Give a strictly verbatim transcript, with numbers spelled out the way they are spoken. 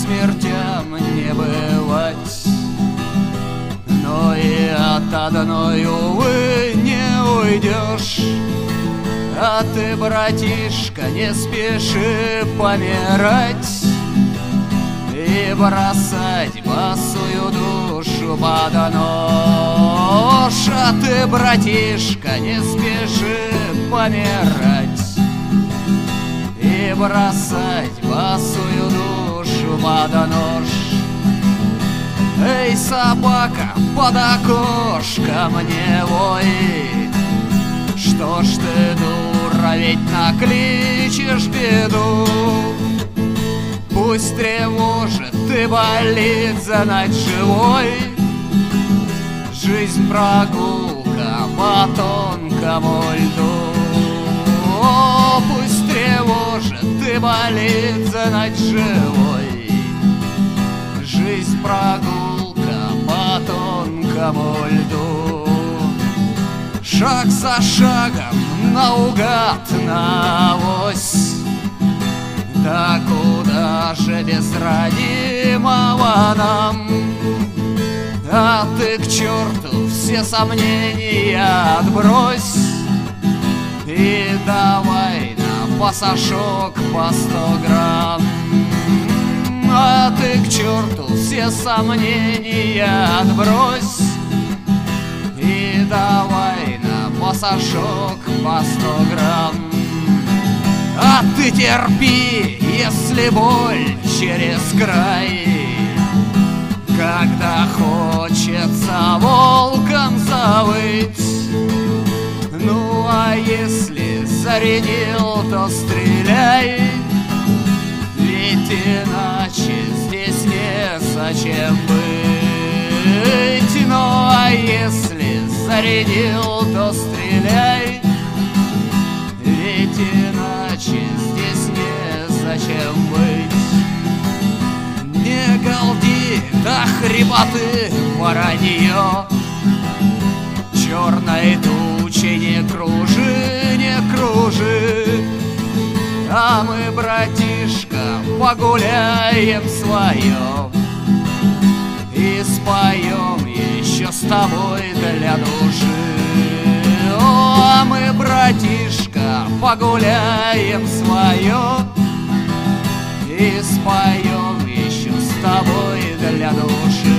смертям не бывать, но и от одной, увы, не уйдешь. А ты, братишка, не спеши помирать и бросать босую душу под нож. А ты, братишка, не спеши помирать и бросать босую душу под нож. Эй, собака, под окошком не вой, что ж ты, дура, ведь накличешь беду. Пусть тревожит и болит знать живой, жизнь прогулка по тонкому льду. О, пусть тревожит и болит знать живой, жизнь прогулка по тонкому льду. Шаг за шагом, наугад, навось, да куда же без родимого нам? А ты к черту все сомнения отбрось и давай на пасашок по сто грамм. А ты к черту все сомнения отбрось и давай на пасашок по сто грамм. А ты терпи, если боль через край, когда хочется волком завыть. Ну а если зарядил, то стреляй, ведь иначе здесь не зачем быть. Ну а если зарядил, то стреляй, ведь иначе здесь не зачем быть. Не галди до хрипоты воронье, черной тучи не кружи, не кружи. А мы, братишка, погуляем свое и споем еще с тобой для души. О, а мы, братишка, погуляем свое и споем еще с тобой для души.